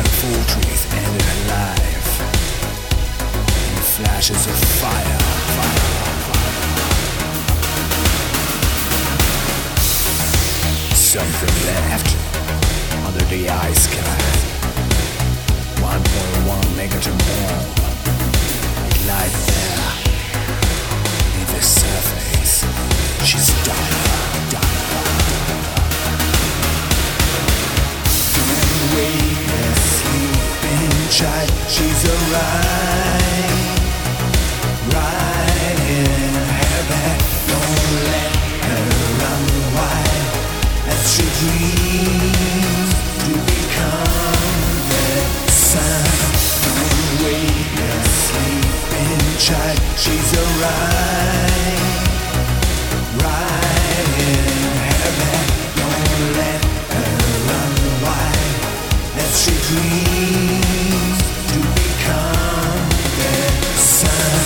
fortress ended her life in flashes of fire. Something left under the ice sky. 1.1 megaton bomb. It lies there in the surface. She's dying. Don't wake a sleeping child. She's alright, right in her bed. Don't let her run wild as she dreams to become the sun. Don't wake a sleeping child. She's alright, right in her bed. Don't let her run wild as she dreams to become the sun.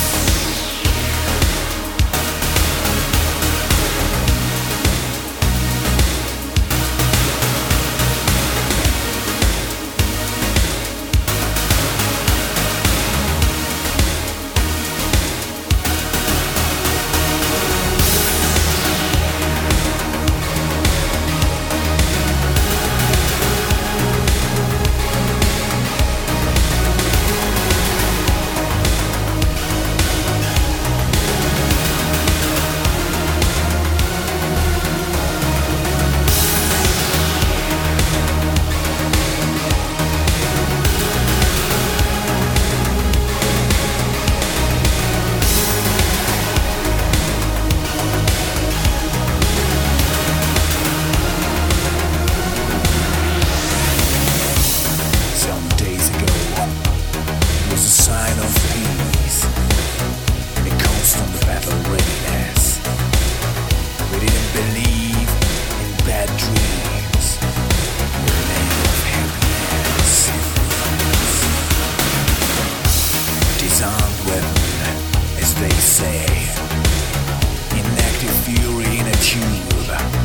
Disarmed weapon, as they say, inactive fury in a tube,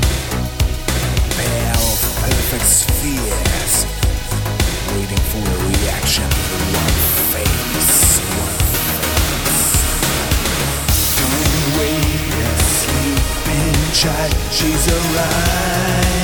pair of perfect spheres, waiting for a reaction to one face. Don't wake a sleeping child, she's alright.